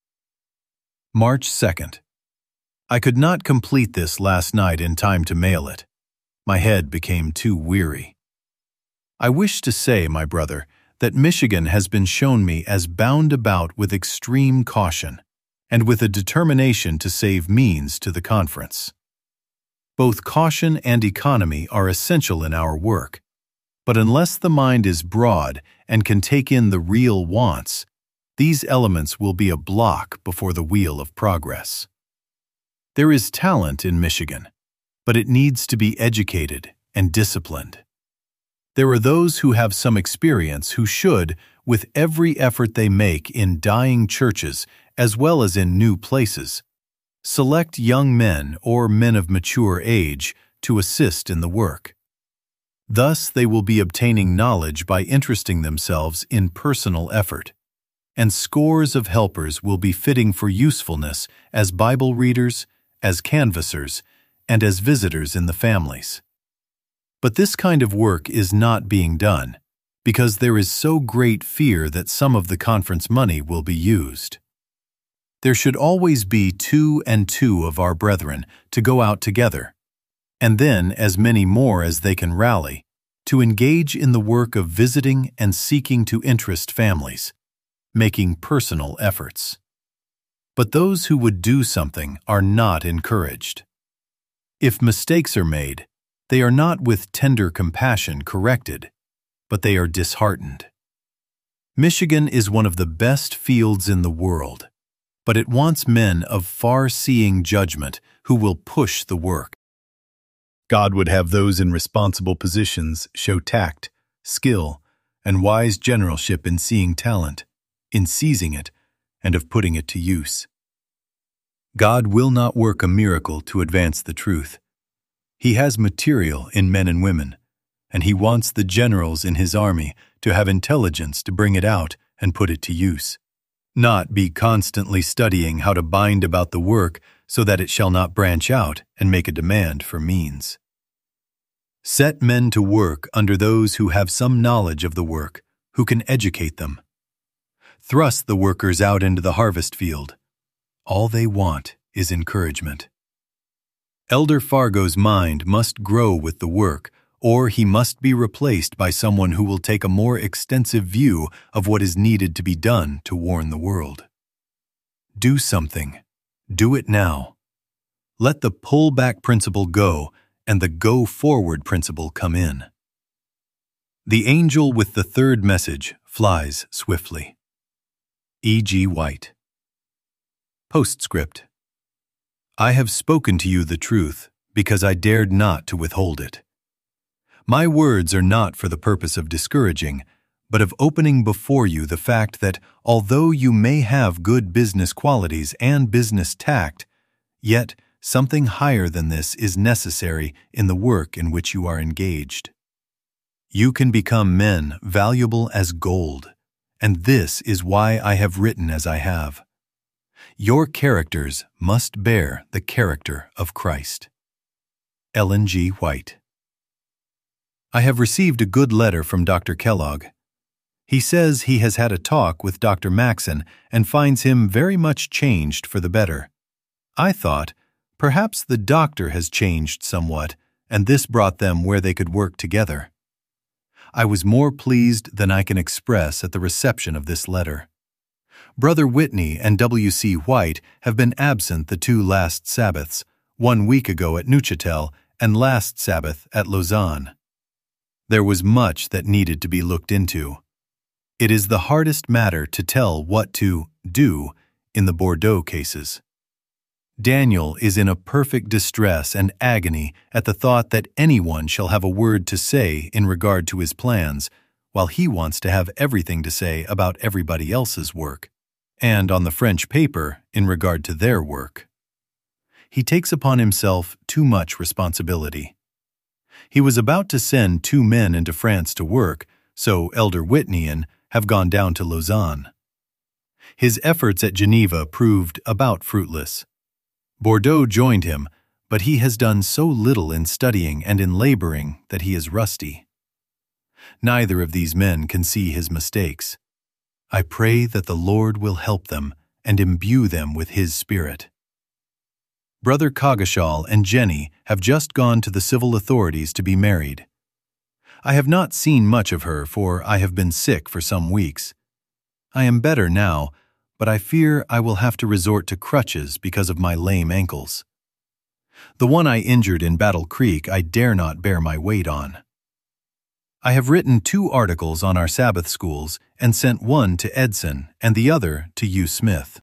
March second. I could not complete this last night in time to mail it. My head became too weary. I wish to say, my brother, that Michigan has been shown me as bound about with extreme caution and with a determination to save means to the conference. Both caution and economy are essential in our work, but unless the mind is broad and can take in the real wants, these elements will be a block before the wheel of progress. There is talent in Michigan, but it needs to be educated and disciplined. There are those who have some experience who should, with every effort they make in dying churches as well as in new places, select young men or men of mature age to assist in the work. Thus they will be obtaining knowledge by interesting themselves in personal effort, and scores of helpers will be fitting for usefulness as Bible readers, as canvassers, and as visitors in the families. But this kind of work is not being done because there is so great fear that some of the conference money will be used. There should always be two and two of our brethren to go out together, and then as many more as they can rally, to engage in the work of visiting and seeking to interest families, making personal efforts. But those who would do something are not encouraged. If mistakes are made, they are not with tender compassion corrected, but they are disheartened. Michigan is one of the best fields in the world, but it wants men of far-seeing judgment who will push the work. God would have those in responsible positions show tact, skill, and wise generalship in seeing talent, in seizing it, and of putting it to use. God will not work a miracle to advance the truth. He has material in men and women, and he wants the generals in his army to have intelligence to bring it out and put it to use, not be constantly studying how to bind about the work so that it shall not branch out and make a demand for means. Set men to work under those who have some knowledge of the work, who can educate them. Thrust the workers out into the harvest field. All they want is encouragement. Elder Fargo's mind must grow with the work, or he must be replaced by someone who will take a more extensive view of what is needed to be done to warn the world. Do something. Do it now. Let the pull-back principle go and the go-forward principle come in. The angel with the third message flies swiftly. E G White. Postscript. I have spoken to you the truth because I dared not to withhold it. My words are not for the purpose of discouraging, but of opening before you the fact that although you may have good business qualities and business tact, yet something higher than this is necessary in the work in which you are engaged. You can become men valuable as gold, and this is why I have written as I have. Your characters must bear the character of Christ. Ellen G. White. I have received a good letter from Doctor Kellogg. He says he has had a talk with Doctor Maxon and finds him very much changed for the better. I thought, perhaps the doctor has changed somewhat, and this brought them where they could work together. I was more pleased than I can express at the reception of this letter. Brother Whitney and W C White have been absent the two last Sabbaths, one week ago at Neuchâtel and last Sabbath at Lausanne. There was much that needed to be looked into. It is the hardest matter to tell what to do in the Bordeaux cases. Daniel is in a perfect distress and agony at the thought that anyone shall have a word to say in regard to his plans, while he wants to have everything to say about everybody else's work, and on the French paper in regard to their work. He takes upon himself too much responsibility. He was about to send two men into France to work, so Elder Whitneyan have gone down to Lausanne. His efforts at Geneva proved about fruitless. Bordeaux joined him, but he has done so little in studying and in laboring that he is rusty. Neither of these men can see his mistakes. I pray that the Lord will help them and imbue them with His Spirit. Brother Coggeshall and Jenny have just gone to the civil authorities to be married. I have not seen much of her, for I have been sick for some weeks. I am better now, but I fear I will have to resort to crutches because of my lame ankles. The one I injured in Battle Creek I dare not bear my weight on. I have written two articles on our Sabbath schools and sent one to Edson and the other to U. Smith.